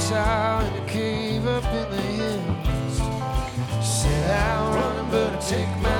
out in a cave up in the hills. Set out running, but I take my